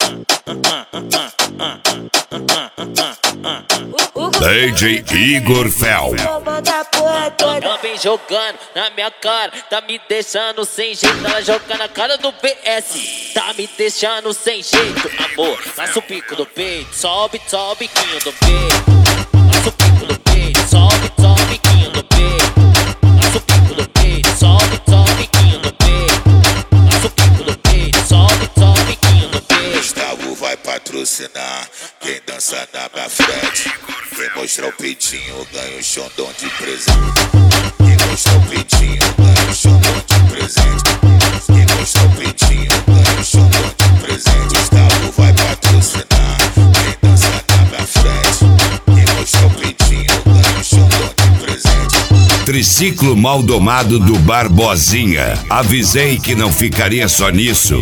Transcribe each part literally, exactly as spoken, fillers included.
D J Igor Fel. Ela vem jogando na minha cara, tá me deixando sem jeito. Ela joga na cara do B S, tá me deixando sem jeito. Amor, laça o pico do peito, sobe, sobe, biquinho do peito. Laça o pico do peito, sobe, sobe, biquinho do peito. Laça o pico do peito, sobe, sobe, biquinho do peito. Laça o pico do peito, sobe, sobe, biquinho do peito. Gustavo vai patrocinar quem dança na minha frente. Quem mostrar o peitinho ganha um xondão de presente. Quem mostrar o peitinho ganha um xondão de presente. Quem mostrar o peitinho ganha um xondão de presente. Gustavo vai patrocinar quem dança na minha frente. Quem mostrar o peitinho ganha um xondão de presente. Triciclo Maldomado do Barbosinha. Avisei que não ficaria só nisso.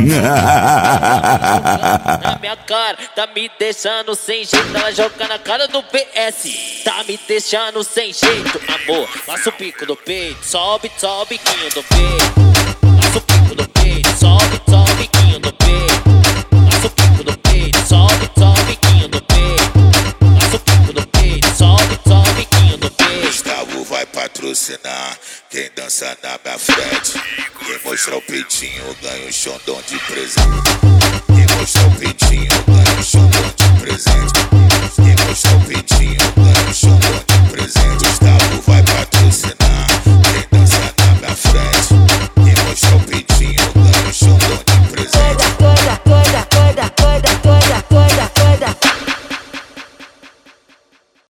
Na minha cara, tá me deixando sem jeito. Ela joga na cara do B S, tá me deixando sem jeito. Amor, laça o pico do peito, sobe, sobe, biquinho do peito. Laça o pico do peito, sobe, sobe, biquinho do peito. Laça o pico do peito, sobe, sobe, biquinho do peito. Laça o pico do peito, sobe, sobe, biquinho do peito. Gustavo vai patrocinar quem dança na minha frente. Quem mostrar o peitinho ganha um xondão de presente. Quem mostrar o peitinho ganha um xondão de presente. Quem mostrar o peitinho ganha um xondão